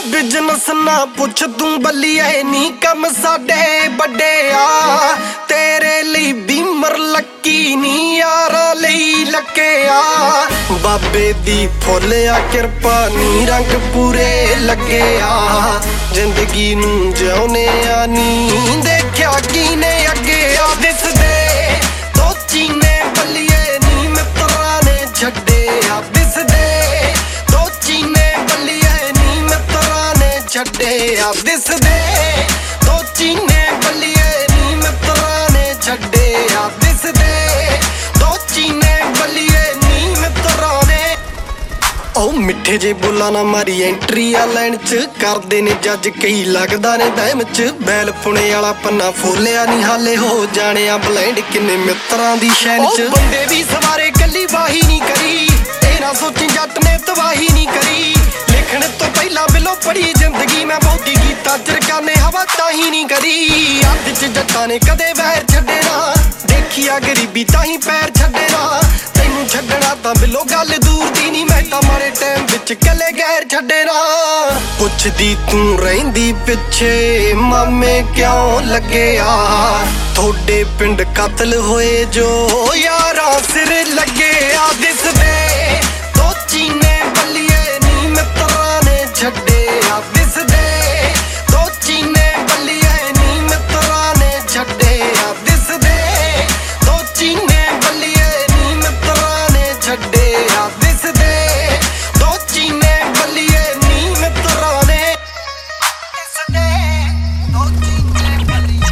business ਨਾ ਪੁੱਛ ਤੂੰ ਬੱਲੀਏ ਨੀ ਕੰਮ ਸਾਡੇ ਵੱਡੇ ਆ ਤੇਰੇ ਲਈ ਬੀਮਰ ਲੱਕੀ ਨੀ ਯਾਰਾਂ ਲਈ ਲੱਗਿਆ ਬਾਬੇ ਦੀ ਫੁੱਲ ਆ ਕਿਰਪਾ ਨੀ ਰੰਗ ਪੂਰੇ ਲੱਗੇ ਆ ਜ਼ਿੰਦਗੀ ਨੂੰ ਜਿਉਨੇ ਆ ਨੀ ਦੇਖਿਆ ਕੀਨੇ ਅੱਗੇ ਆ ਦਿਸਦੇ ਦੋ ਚੀਨੇ ਬੱਲੀਏ ਨੀ ਮਿੱਤਰਾਂ ਨੇ ਛੱਡੇ ਆ ਦਿਸਦੇ ਦੋ ਚੀਨੇ ਬੱਲੀਏ ਨੀ ਮਿੱਤਰਾਂ ਨੇ ਛੱਡੇ ਆ ਦਿਸਦੇ ਦੋ ਚੀਨੇ ਬੱਲੀਏ ਨੀ ਮਿੱਤਰਾਂ ਨੇ ਛੱਡੇ ਆ ਦਿਸਦੇ ਦੋ ਚੀਨੇ ਬੱਲੀਏ ਨੀ ਮਿੱਤਰਾਂ ਨੇ ਉਹ ਮਿੱਠੇ ਜੇ ਬੋਲਾਂ ਨਾ ਮਾਰੀ ਐਂਟਰੀ ਆ ਲਾਈਨ ਚ ਕਰਦੇ ਨੇ ਜੱਜ ਕਈ ਲੱਗਦਾ ਨੇ ਬਹਿਮ ਚ ਬੈਲ ਪੁਣੇ ਵਾਲਾ ਪੰਨਾ ਫੋਲਿਆ ਨਹੀਂ ਹਾਲੇ ਹੋ ਜਾਣਿਆ ਬਲੈਂਡ ਕਿੰਨੇ ਮਿੱਤਰਾਂ ਦੀ ਸ਼ੈਨ ਚ ਬੰਦੇ ਵੀ ਸਵਾਰੇ ਕੱਲੀ ਵਾਹੀ ਨਹੀਂ ਕਰੀ ਇਹ ਨਾ ਸੋਚੀ ਜੱਟ ਨੇ ਤਬਾਹੀ ਨਹੀਂ ਕਰੀ ਲਿਖਣ ਤੋਂ ਪਹਿਲਾਂ ਬਿਲੋ ਪੜੀ ਜ਼ਿੰਦਗੀ ਮੈਂ ਬਹੁਤੀ ਕੀਤਾ ਚਰਕਾਨੇ ਹਵਾ ਤਾਹੀ ਨਹੀਂ ਕਰੀ ਅੱਧ ਚ ਜੱਟਾਂ ਨੇ ਕਦੇ ਵੈਰ ਛੱਡੇ ਨਾ ਦੇਖਿਆ ਗਰੀਬੀ ਤਾਹੀ ਪੈਰ ਛੱਡੇ ਨਾ ਤੈਨੂੰ ਛੱਡਣਾ ਤਾਂ ਬਿਲੋ ਗੱਲ ਦੂਰ ਦੀ ਨਹੀਂ ਮੈਂ ਤਾਂ ਮਾਰੇ ਟਾਈਮ ਵਿੱਚ ਕੱਲੇ ਗੈਰ ਛੱਡੇ ਨਾ ਪੁੱਛਦੀ ਤੂੰ ਰਹਿੰਦੀ ਪਿੱਛੇ ਮਾਮੇ ਕਿਉਂ ਲੱਗਿਆ ਤੁਹਾਡੇ ਪਿੰਡ ਕਤਲ ਹੋਏ ਜੋ ਯਾਰਾਂ ਸਿਰ ਲੱਗਿਆ ਦਿਸਦੇ ਦੋ ਚੀਨੇ ਬੱਲੀਏ ਨੀ ਮਿੱਤਰਾਂ ਨੇ ਛੱਡੇ ਆ ਦਿਸਦੇ ਦੋ ਚੀਨੇ ਬੱਲੀਏ ਨੀ ਮਿੱਤਰਾਂ ਨੇ ਛੱਡੇ ਆ ਦਿਸਦੇ ਦੋ ਚੀਨੇ ਬੱਲੀਏ ਨੀ ਮਿੱਤਰਾਂ ਨੇ ਛੱਡੇ ਆ ਦਿਸਦੇ ਦੋ ਚੀਨੇ ਬੱਲੀਏ ਨੀ ਮਿੱਤਰਾਂ ਨੇ ਦਿਸਦੇ ਦੋ ਚੀਨੇ ਬੱਲੀਏ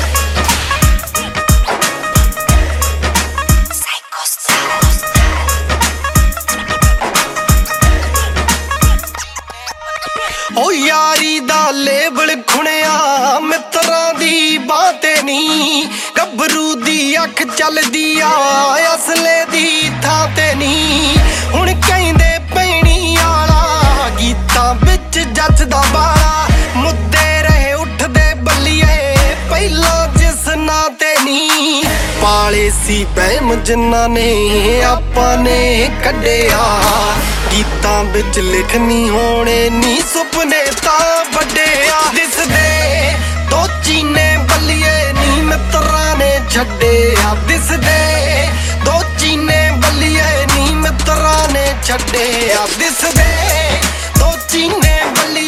ਓ ਯਾਰੀ ਦਾ ਲੇਬਲ ਖੁਣਿਆ ਮਿੱਤਰਾਂ ਦੀ ਬਾਹ ਤੇ ਨੀ ਗੱਭਰੂ ਦੀ ਅੱਖ ਚੱਲਦੀ ਆ ਅਸਲੇ ਦੀ ਥਾਂ ਤੇ ਨੀ ਹੁਣ ਕਹਿੰਦੇ ਪੈਣੀ ਆਲਾ ਗੀਤਾਂ ਵਿੱਚ ਜੱਜਦਾ ਬਾਲਾ ਮੁੱਦੇ ਰਹੇ ਉੱਠਦੇ ਬੱਲੀਏ ਪਹਿਲਾਂ ਜਿਸ ਨਾਂ ਤੇ ਨੀ ਪਾਲੇ ਸੀ ਬਹਿਮ ਜਿਨ੍ਹਾਂ ਨੇ ਆਪਾਂ ਨੇ ਕੱਢਿਆ ਗੀਤਾਂ ਵਿੱਚ ਲਿਖਣੀ ਹੋਣੇ ਨੀ ਸੁਪਨੇ ਤਾਂ ਵੱਡੇ ਆ ਦਿਸਦੇ ਦੋ ਚੀਨੇ ਬੱਲੀਏ ਨੀ ਮਿੱਤਰਾਂ ਨੇ ਛੱਡੇ ਆ ਦਿਸਦੇ ਦੋ ਚੀਨੇ ਬੱਲੀਏ ਨੀ ਮਿੱਤਰਾਂ ਨੇ ਛੱਡੇ ਆ ਦਿਸਦੇ ਦੋ ਚੀਨੇ ਬੱਲੀਏ